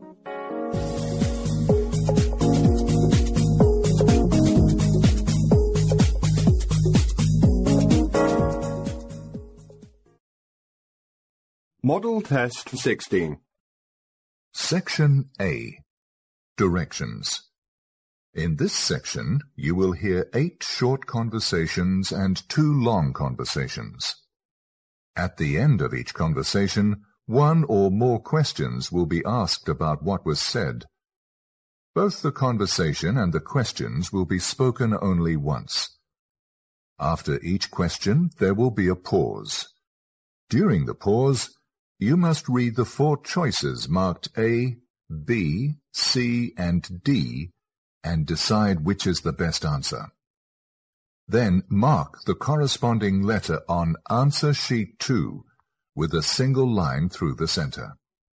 Model Test 16. Section A. Directions. In this section, you will hear 8 short conversations and 2 long conversations. At the end of each conversation, 1 or more questions will be asked about what was said. Both the conversation and the questions will be spoken only once. After each question, there will be a pause. During the pause, you must read the 4 choices marked A, B, C, and D and decide which is the best answer. Then mark the corresponding letter on Answer Sheet 2 with a single line through the center.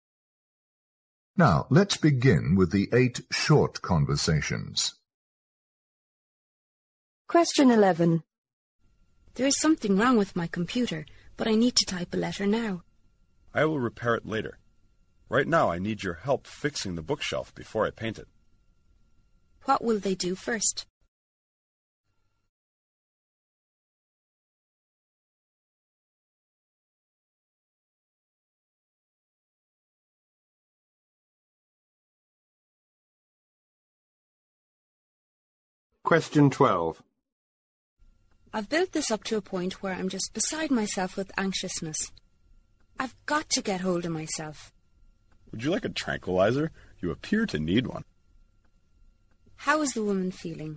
Now, let's begin with the 8 short conversations. Question 11. There is something wrong with my computer, but I need to type a letter now. I will repair it later. Right now I need your help fixing the bookshelf before I paint it. What will they do first? Question 12. I've built this up to a point where I'm just beside myself with anxiousness. I've got to get hold of myself. Would you like a tranquilizer? You appear to need one. How is the woman feeling?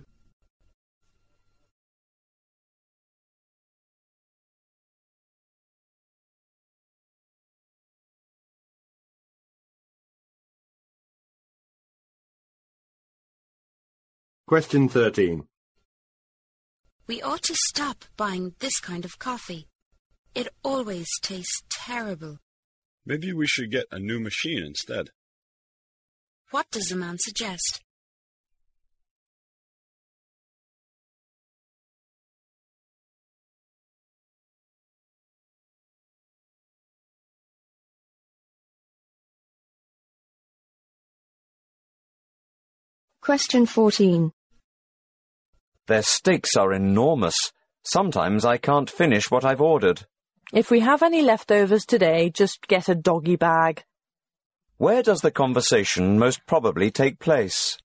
Question 13. We ought to stop buying this kind of coffee. It always tastes terrible. Maybe we should get a new machine instead. What does the man suggest? Question 14. Their steaks are enormous. Sometimes I can't finish what I've ordered. If we have any leftovers today, just get a doggy bag. Where does the conversation most probably take place?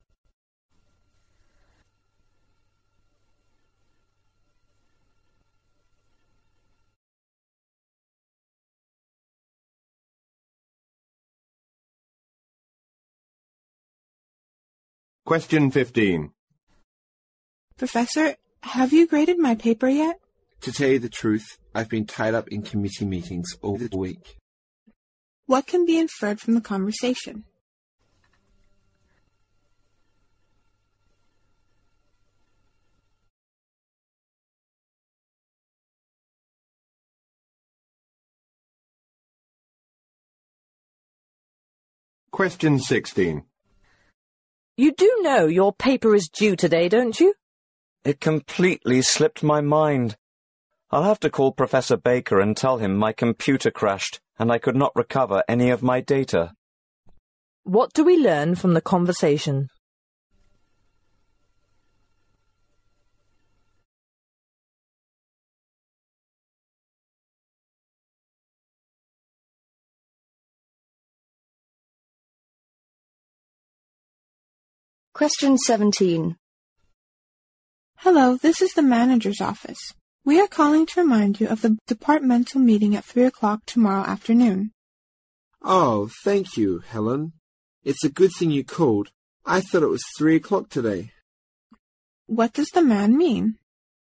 Question 15. Professor, have you graded my paper yet? To tell you the truth, I've been tied up in committee meetings all the week. What can be inferred from the conversation? Question 16. You do know your paper is due today, don't you? It completely slipped my mind. I'll have to call Professor Baker and tell him my computer crashed and I could not recover any of my data. What do we learn from the conversation? Question 17. Hello, this is the manager's office. We are calling to remind you of the departmental meeting at 3 o'clock tomorrow afternoon. Oh, thank you, Helen. It's a good thing you called. I thought it was 3 o'clock today. What does the man mean?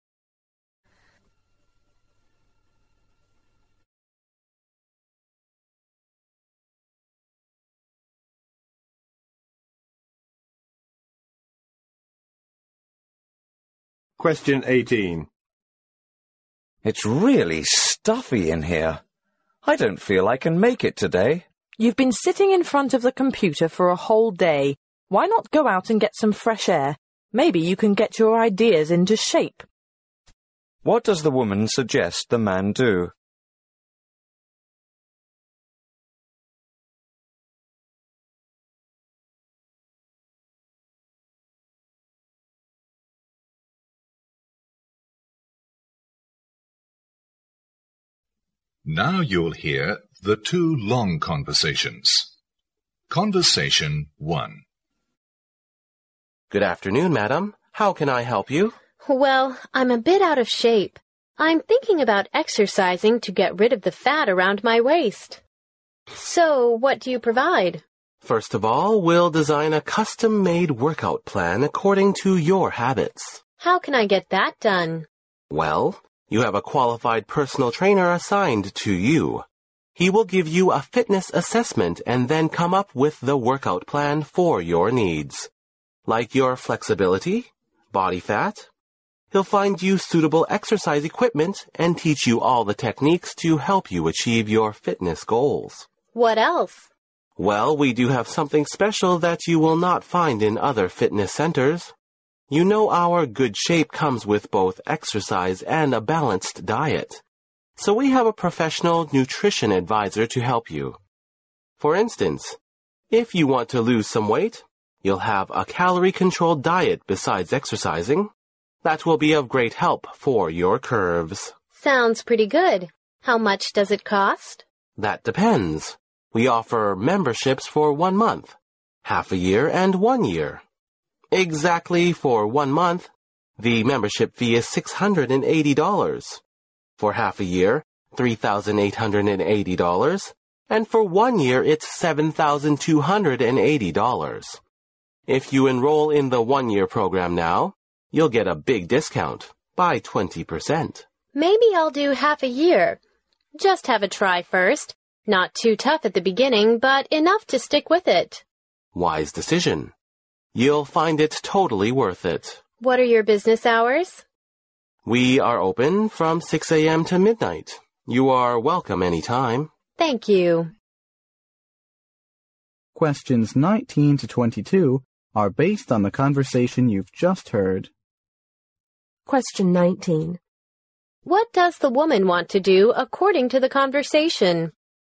Question 18. It's really stuffy in here. I don't feel I can make it today. You've been sitting in front of the computer for a whole day. Why not go out and get some fresh air? Maybe you can get your ideas into shape. What does the woman suggest the man do? Now you'll hear the two long conversations. Conversation 1. Good afternoon, madam. How can I help you? Well, I'm a bit out of shape. I'm thinking about exercising to get rid of the fat around my waist. So, what do you provide? First of all, we'll design a custom-made workout plan according to your habits. How can I get that done? Well, you have a qualified personal trainer assigned to you. He will give you a fitness assessment and then come up with the workout plan for your needs, like your flexibility, body fat. He'll find you suitable exercise equipment and teach you all the techniques to help you achieve your fitness goals. What else? Well, we do have something special that you will not find in other fitness centers. You know our good shape comes with both exercise and a balanced diet. So we have a professional nutrition advisor to help you. For instance, if you want to lose some weight, you'll have a calorie-controlled diet besides exercising. That will be of great help for your curves. Sounds pretty good. How much does it cost? That depends. We offer memberships for 1 month, half a year, and 1 year. Exactly for 1 month, the membership fee is $680. For half a year, $3,880. And for 1 year, it's $7,280. If you enroll in the 1-year program now, you'll get a big discount, by 20%. Maybe I'll do half a year. Just have a try first. Not too tough at the beginning, but enough to stick with it. Wise decision. You'll find it totally worth it. What are your business hours? We are open from 6 a.m. to midnight. You are welcome anytime. Thank you. Questions 19 to 22 are based on the conversation you've just heard. Question 19. What does the woman want to do according to the conversation?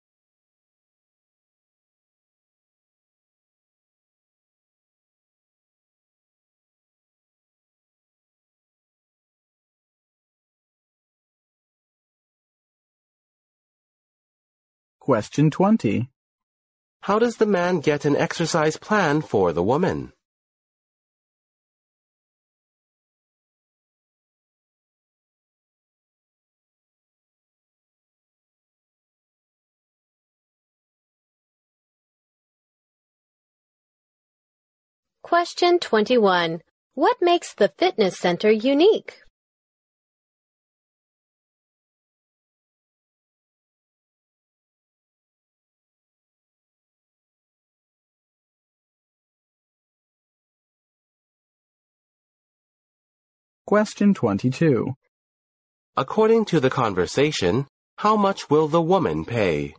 Question 20. How does the man get an exercise plan for the woman? Question 21. What makes the fitness center unique? Question 22. According to the conversation, how much will the woman pay?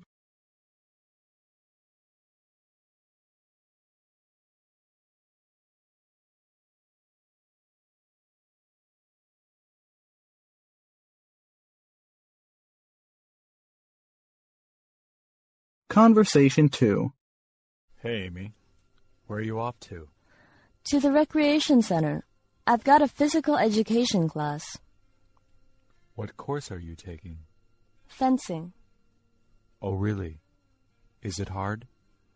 Conversation 2. Hey, Amy. Where are you off to? To the recreation center. I've got a physical education class. What course are you taking? Fencing. Oh, really? Is it hard?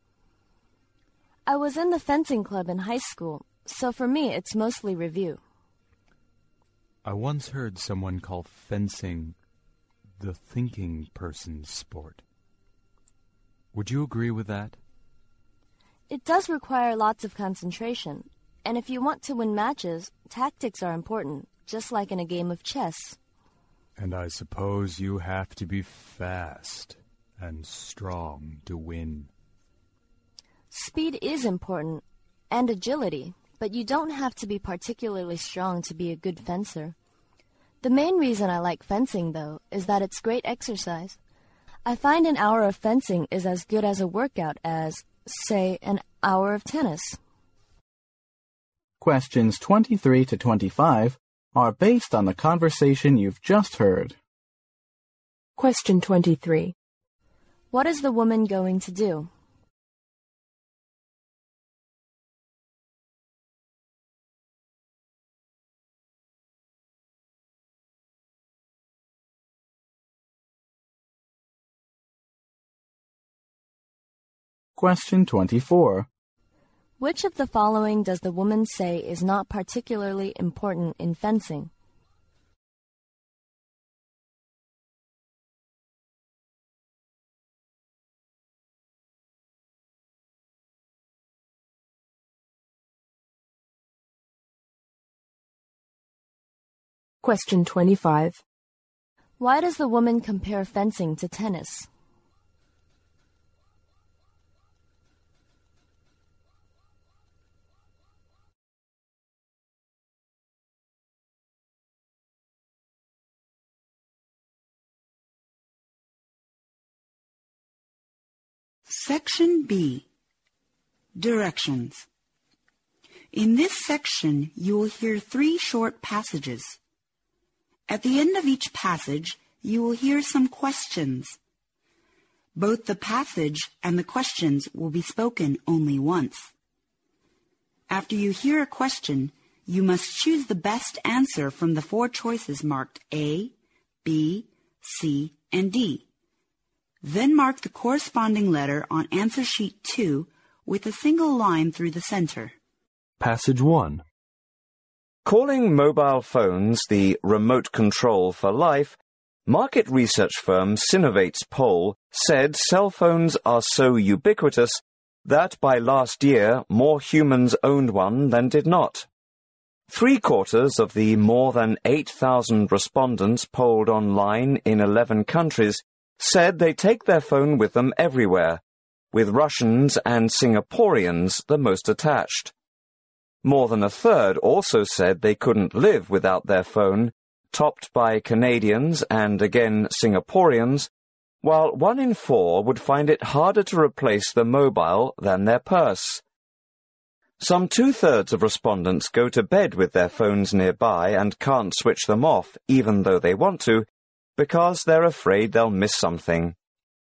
I was in the fencing club in high school, so for me it's mostly review. I once heard someone call fencing the thinking person's sport. Would you agree with that? It does require lots of concentration, and if you want to win matches, tactics are important, just like in a game of chess. And I suppose you have to be fast and strong to win. Speed is important, and agility, but you don't have to be particularly strong to be a good fencer. The main reason I like fencing, though, is that it's great exercise. I find an hour of fencing is as good as a workout as, say, an hour of tennis. Questions 23 to 25 are based on the conversation you've just heard. Question 23. What is the woman going to do? Question 24. Which of the following does the woman say is not particularly important in fencing? Question 25. Why does the woman compare fencing to tennis? Section B. Directions. In this section, you will hear 3 short passages. At the end of each passage, you will hear some questions. Both the passage and the questions will be spoken only once. After you hear a question, you must choose the best answer from the 4 choices marked A, B, C, and D. Then mark the corresponding letter on answer sheet 2 with a single line through the center. Passage 1. Calling mobile phones the remote control for life, market research firm Sinovate's poll said cell phones are so ubiquitous that by last year more humans owned one than did not. 3/4 of the more than 8,000 respondents polled online in 11 countries said they take their phone with them everywhere, with Russians and Singaporeans the most attached. More than a third also said they couldn't live without their phone, topped by Canadians and again Singaporeans, while 1 in 4 would find it harder to replace the mobile than their purse. Some 2/3 of respondents go to bed with their phones nearby and can't switch them off even though they want to, because they're afraid they'll miss something.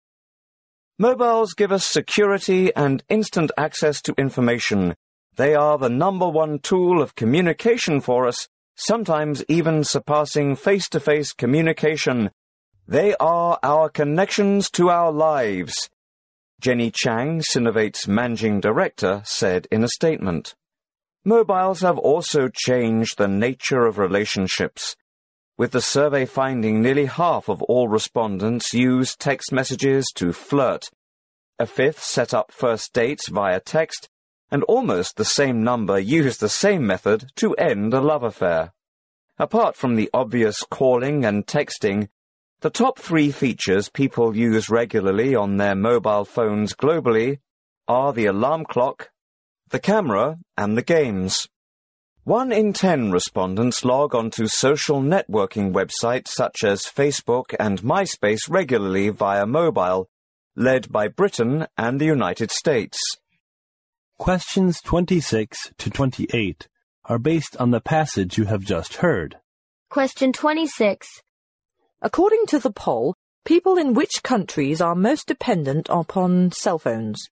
Mobiles give us security and instant access to information. They are the #1 tool of communication for us, sometimes even surpassing face-to-face communication. They are our connections to our lives, Jenny Chang, Sinovate's managing director, said in a statement. Mobiles have also changed the nature of relationships, with the survey finding nearly half of all respondents use text messages to flirt. A fifth set up first dates via text, and almost the same number used the same method to end a love affair. Apart from the obvious calling and texting, the top 3 features people use regularly on their mobile phones globally are the alarm clock, the camera, and the games. 1 in 10 respondents log onto social networking websites such as Facebook and MySpace regularly via mobile, led by Britain and the United States. Questions 26 to 28 are based on the passage you have just heard. Question 26. According to the poll, people in which countries are most dependent upon cell phones?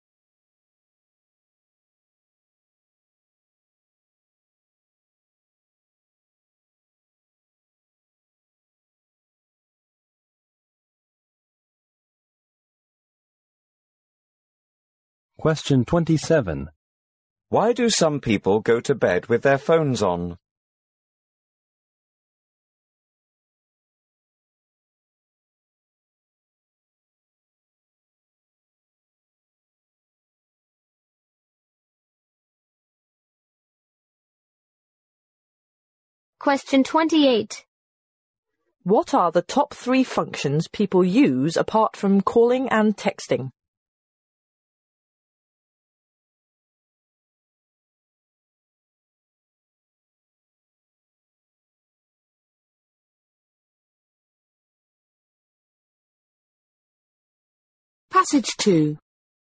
Question 27. Why do some people go to bed with their phones on? Question 28. What are the top 3 functions people use apart from calling and texting? Passage 2.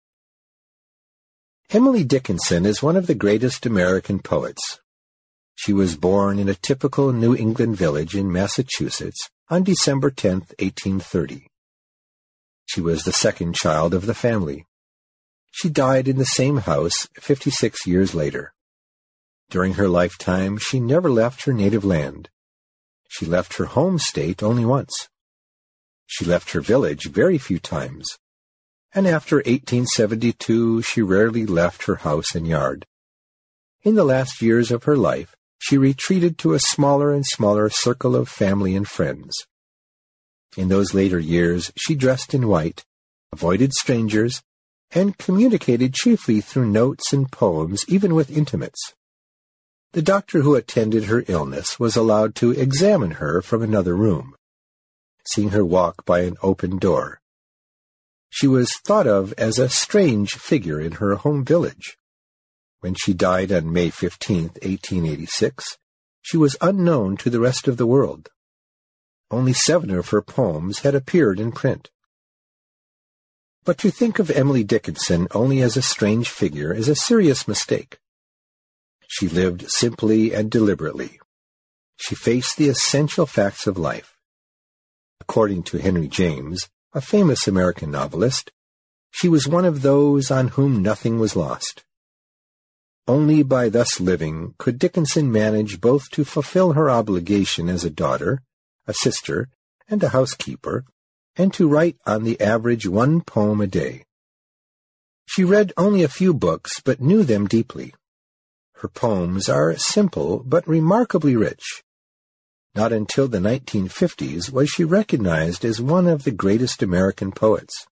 Emily Dickinson is one of the greatest American poets. She was born in a typical New England village in Massachusetts on December 10, 1830. She was the 2nd child of the family. She died in the same house 56 years later. During her lifetime, she never left her native land. She left her home state only once. She left her village very few times. and after 1872 she rarely left her house and yard. In the last years of her life, she retreated to a smaller and smaller circle of family and friends. In those later years, she dressed in white, avoided strangers, and communicated chiefly through notes and poems, even with intimates. The doctor who attended her illness was allowed to examine her from another room, seeing her walk by an open door. She was thought of as a strange figure in her home village. When she died on May 15, 1886, she was unknown to the rest of the world. Only 7 of her poems had appeared in print. But to think of Emily Dickinson only as a strange figure is a serious mistake. She lived simply and deliberately. She faced the essential facts of life. According to Henry James, a famous American novelist, she was one of those on whom nothing was lost. Only by thus living could Dickinson manage both to fulfill her obligation as a daughter, a sister, and a housekeeper, and to write on the average 1 poem a day. She read only a few books, but knew them deeply. Her poems are simple but remarkably rich. Not until the 1950s was she recognized as one of the greatest American poets.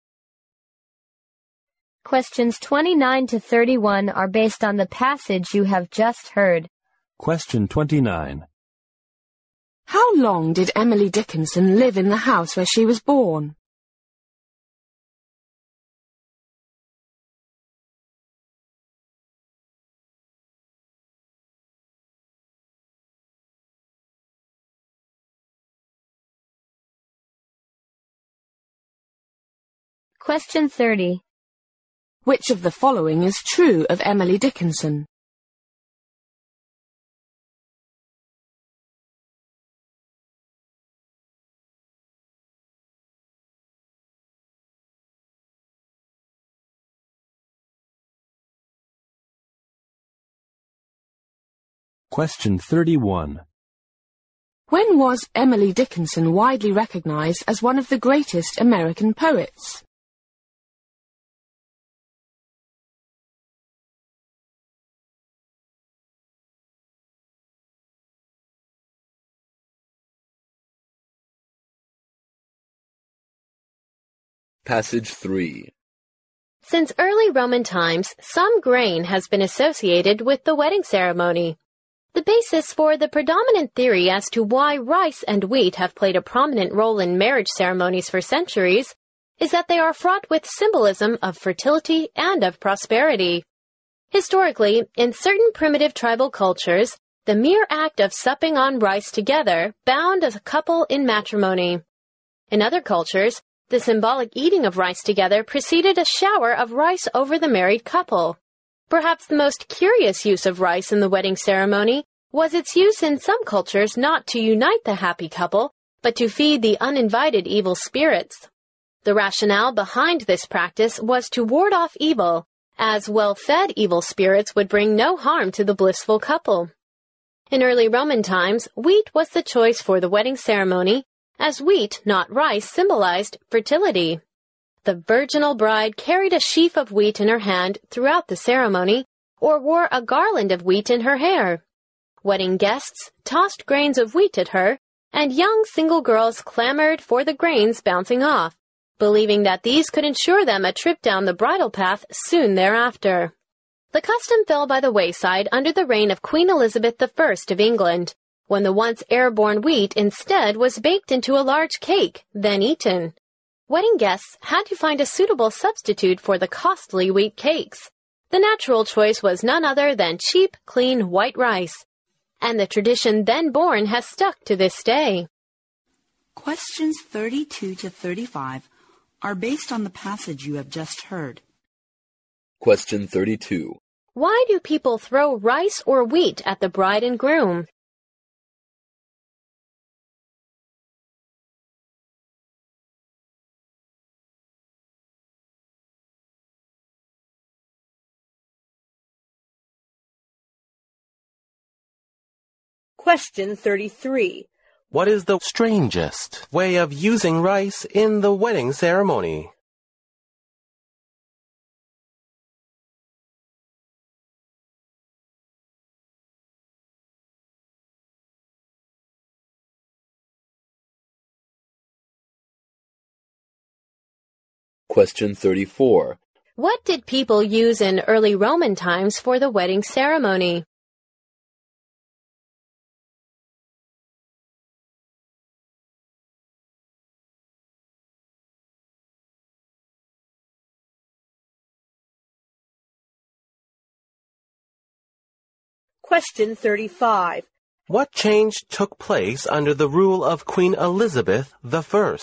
Questions 29 to 31 are based on the passage you have just heard. Question 29. How long did Emily Dickinson live in the house where she was born? Question 30. Which of the following is true of Emily Dickinson? Question 31. When was Emily Dickinson widely recognized as one of the greatest American poets? Passage 3. Since early Roman times, some grain has been associated with the wedding ceremony. The basis for the predominant theory as to why rice and wheat have played a prominent role in marriage ceremonies for centuries is that they are fraught with symbolism of fertility and of prosperity. Historically, in certain primitive tribal cultures, the mere act of supping on rice together bound a couple in matrimony. In other cultures, the symbolic eating of rice together preceded a shower of rice over the married couple. Perhaps the most curious use of rice in the wedding ceremony was its use in some cultures not to unite the happy couple, but to feed the uninvited evil spirits. The rationale behind this practice was to ward off evil, as well-fed evil spirits would bring no harm to the blissful couple. In early Roman times, wheat was the choice for the wedding ceremony, as wheat, not rice, symbolized fertility. The virginal bride carried a sheaf of wheat in her hand throughout the ceremony, or wore a garland of wheat in her hair. Wedding guests tossed grains of wheat at her, and young single girls clamored for the grains bouncing off, believing that these could ensure them a trip down the bridal path soon thereafter. The custom fell by the wayside under the reign of Queen Elizabeth I of England, when the once airborne wheat instead was baked into a large cake, then eaten. Wedding guests had to find a suitable substitute for the costly wheat cakes. The natural choice was none other than cheap, clean white rice. And the tradition then born has stuck to this day. Questions 32 to 35 are based on the passage you have just heard. Question 32. Why do people throw rice or wheat at the bride and groom? Question 33. What is the strangest way of using rice in the wedding ceremony? Question 34. What did people use in early Roman times for the wedding ceremony? Question 35. What change took place under the rule of Queen Elizabeth I?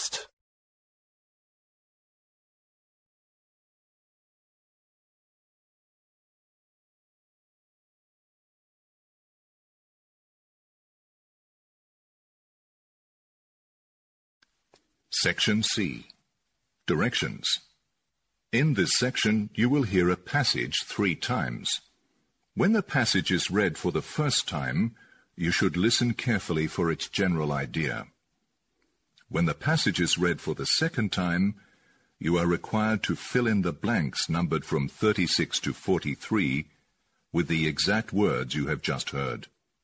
Section C. Directions. In this section, you will hear a passage 3 times. When the passage is read for the first time, you should listen carefully for its general idea. When the passage is read for the second time, you are required to fill in the blanks numbered from 36 to 43 with the exact words you have just heard.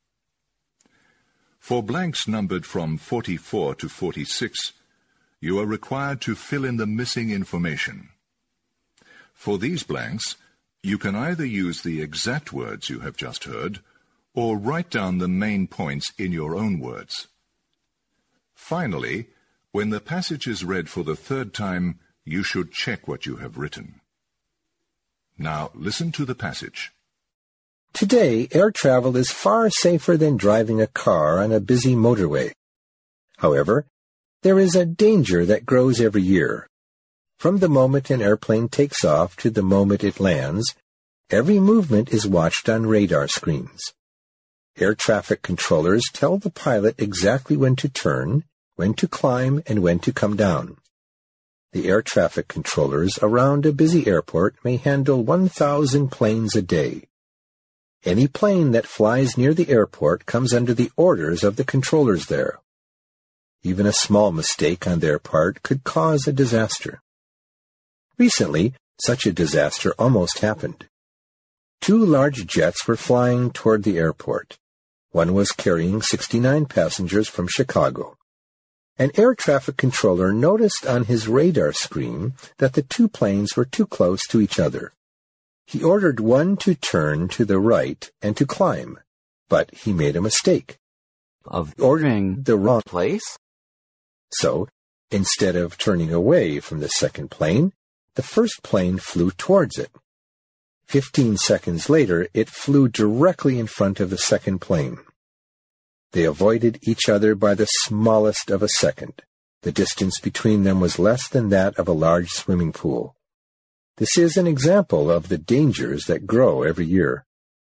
For blanks numbered from 44 to 46, you are required to fill in the missing information. For these blanks, you can either use the exact words you have just heard, or write down the main points in your own words. Finally, when the passage is read for the third time, you should check what you have written. Now listen to the passage. Today, air travel is far safer than driving a car on a busy motorway. However, there is a danger that grows every year. From the moment an airplane takes off to the moment it lands, every movement is watched on radar screens. Air traffic controllers tell the pilot exactly when to turn, when to climb, and when to come down. The air traffic controllers around a busy airport may handle 1,000 planes a day. Any plane that flies near the airport comes under the orders of the controllers there. Even a small mistake on their part could cause a disaster. Recently, such a disaster almost happened. 2 large jets were flying toward the airport. One was carrying 69 passengers from Chicago. An air traffic controller noticed on his radar screen that the 2 planes were too close to each other. He ordered one to turn to the right and to climb, but he made a mistake of ordering the wrong place. So, instead of turning away from the second plane, the first plane flew towards it. 15 seconds later, it flew directly in front of the second plane. They avoided each other by the smallest of a second. The distance between them was less than that of a large swimming pool. This is an example of the dangers that grow every year.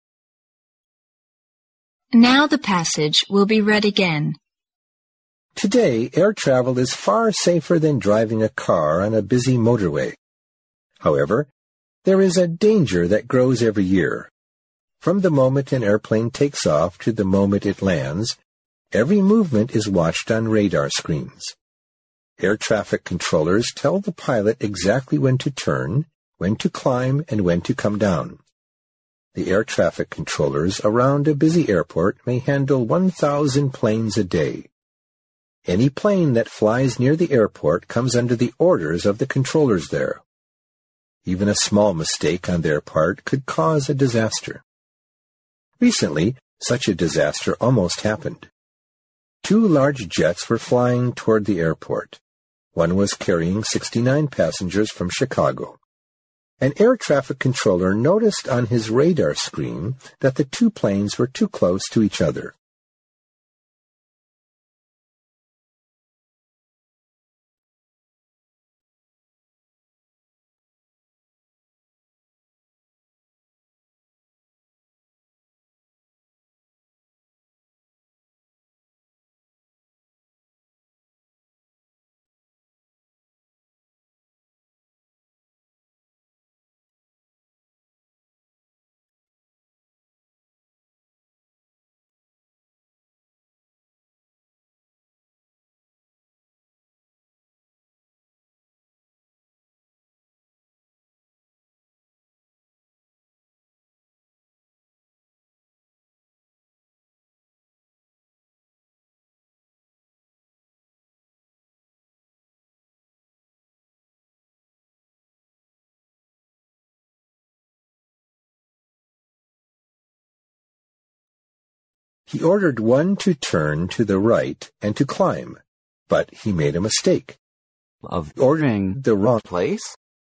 Now the passage will be read again. Today, air travel is far safer than driving a car on a busy motorway. However, there is a danger that grows every year. From the moment an airplane takes off to the moment it lands, every movement is watched on radar screens. Air traffic controllers tell the pilot exactly when to turn, when to climb, and when to come down. The air traffic controllers around a busy airport may handle 1,000 planes a day. Any plane that flies near the airport comes under the orders of the controllers there. Even a small mistake on their part could cause a disaster. Recently, such a disaster almost happened. 2 large jets were flying toward the airport. One was carrying 69 passengers from Chicago. An air traffic controller noticed on his radar screen that the 2 planes were too close to each other. He ordered one to turn to the right and to climb, but he made a mistake of ordering the wrong place.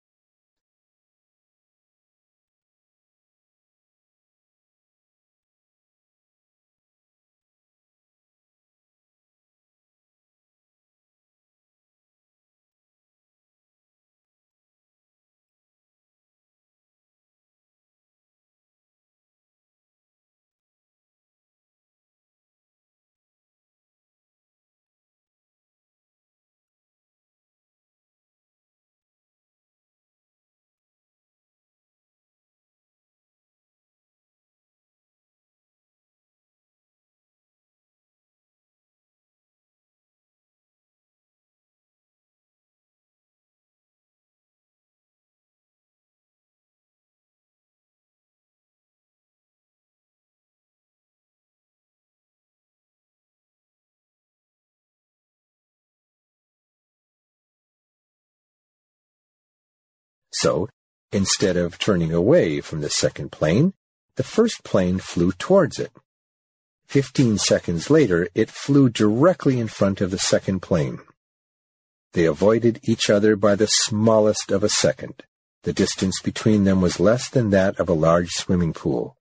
So, instead of turning away from the second plane, the first plane flew towards it. 15 seconds later, it flew directly in front of the second plane. They avoided each other by the smallest of a second. The distance between them was less than that of a large swimming pool.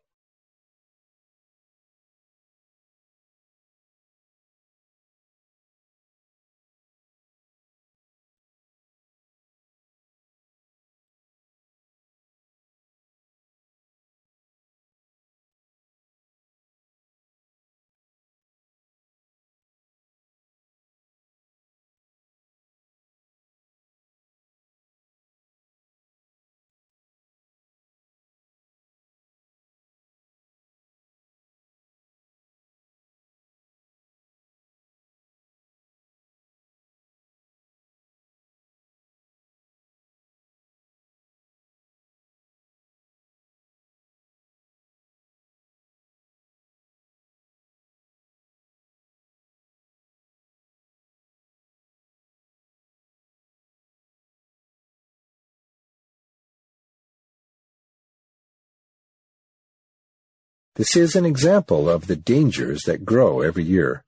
This is an example of the dangers that grow every year.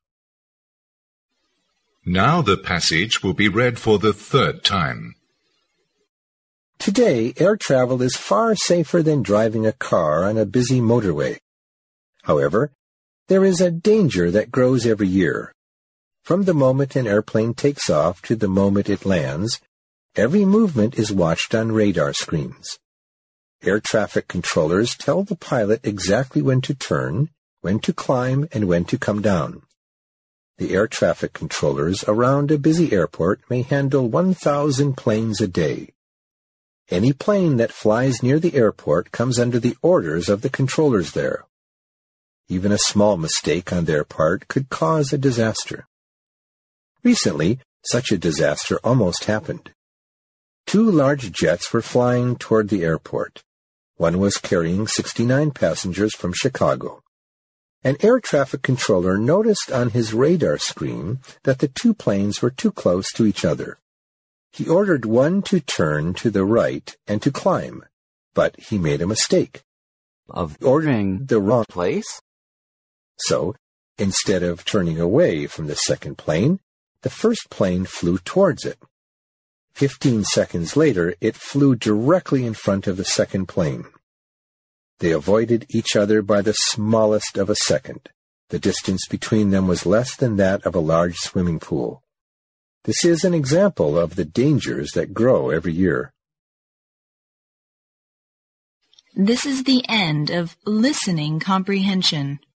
Now the passage will be read for the third time. Today, air travel is far safer than driving a car on a busy motorway. However, there is a danger that grows every year. From the moment an airplane takes off to the moment it lands, every movement is watched on radar screens. Air traffic controllers tell the pilot exactly when to turn, when to climb, and when to come down. The air traffic controllers around a busy airport may handle 1,000 planes a day. Any plane that flies near the airport comes under the orders of the controllers there. Even a small mistake on their part could cause a disaster. Recently, such a disaster almost happened. 2 large jets were flying toward the airport. One was carrying 69 passengers from Chicago. An air traffic controller noticed on his radar screen that the 2 planes were too close to each other. He ordered one to turn to the right and to climb, but he made a mistake of ordering the wrong place. So, instead of turning away from the second plane, the first plane flew towards it. 15 seconds later, it flew directly in front of the second plane. They avoided each other by the smallest of a second. The distance between them was less than that of a large swimming pool. This is an example of the dangers that grow every year. This is the end of listening comprehension.